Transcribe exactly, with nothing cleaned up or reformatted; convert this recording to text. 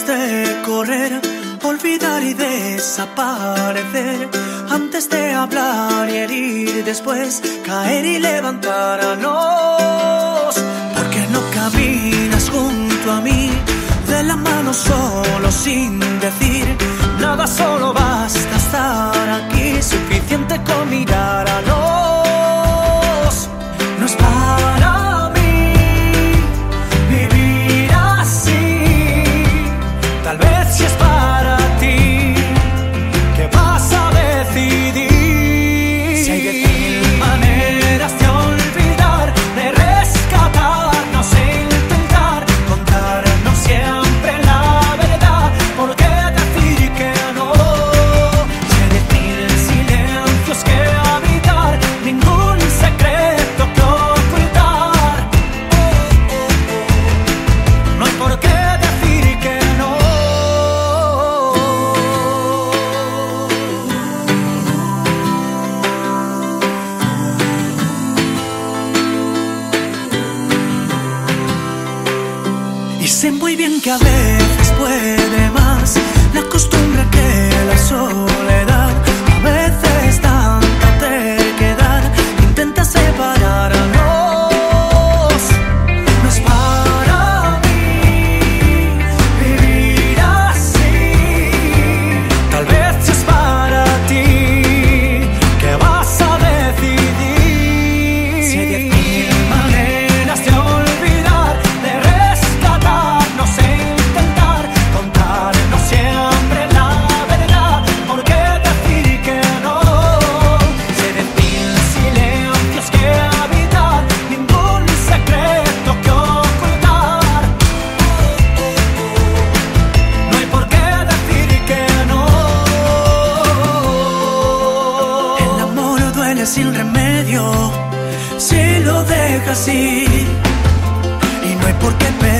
de correr, olvidar y desaparecer, antes de hablar y herir, después caer y levantarnos. ¿Por qué no caminas junto a mí, de la mano solo sin decir nada? Solo basta estar aquí, suficiente con mirar a los. No es para mí vivir así, tal vez si es para ti, ¿qué vas a decidir? Si hay diez mil maneras de olvidar, de rescatarnos e intentar contarnos siempre la verdad, ¿por qué decir que no? Si hay diez mil silencios que habitar, ningún secreto que ocultar, no hay por qué decir que no. Y sé muy bien que a veces puede más la costumbre que la soledad. A veces tanta terquedad intenta separarnos. No es para mí vivir así, tal vez si es para ti, ¿qué vas a decidir? Si hay diez mil maneras de olvidar, de rescatarnos e intentar contarnos siempre la verdad, ¿por qué decir que no? Si hay diez mil silencios que habitar, ningún secreto que ocultar, no hay por qué decir que no. El amor duele sin remedio si lo dejas ir, y no hay por qué